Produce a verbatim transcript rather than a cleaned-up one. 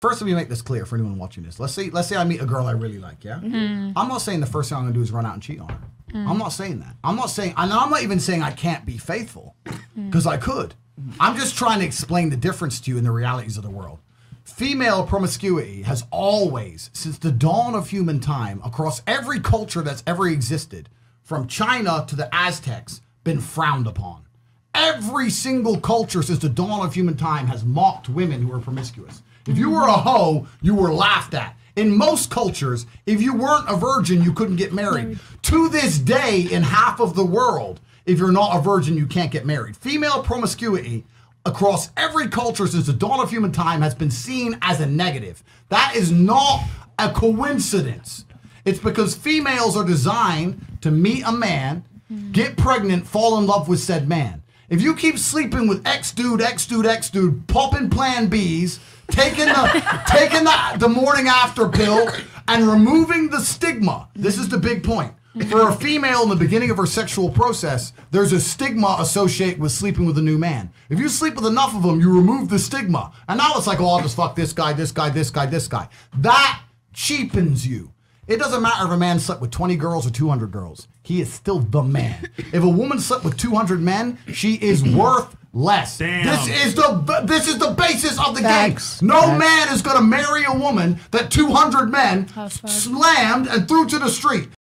first let me make this clear for anyone watching this. Let's say let's say I meet a girl I really like, yeah? Mm-hmm. I'm not saying the first thing I'm going to do is run out and cheat on her. Mm. I'm not saying that. I'm not saying, and I'm not even saying I can't be faithful, because mm. I could. I'm just trying to explain the difference to you in the realities of the world. Female promiscuity has always, since the dawn of human time, across every culture that's ever existed, from China to the Aztecs, been frowned upon. Every single culture since the dawn of human time has mocked women who are promiscuous. If you were a hoe, you were laughed at. In most cultures, if you weren't a virgin, you couldn't get married. married. To this day, in half of the world, if you're not a virgin, you can't get married. Female promiscuity across every culture since the dawn of human time has been seen as a negative. That is not a coincidence. It's because females are designed to meet a man, get pregnant, fall in love with said man. If you keep sleeping with X dude, X dude, X dude, popping Plan Bs, taking the taking the, the morning after pill, and removing the stigma, this is the big point. For a female in the beginning of her sexual process, there's a stigma associated with sleeping with a new man. If you sleep with enough of them, you remove the stigma. And now it's like, oh, I'll just fuck this guy, this guy, this guy, this guy. That cheapens you. It doesn't matter if a man slept with twenty girls or two hundred girls. He is still the man. If a woman slept with two hundred men, she is worth less. Damn. This is the this is the basis of the Facts. game. No Facts. man is going to marry a woman that two hundred men slammed and threw to the street.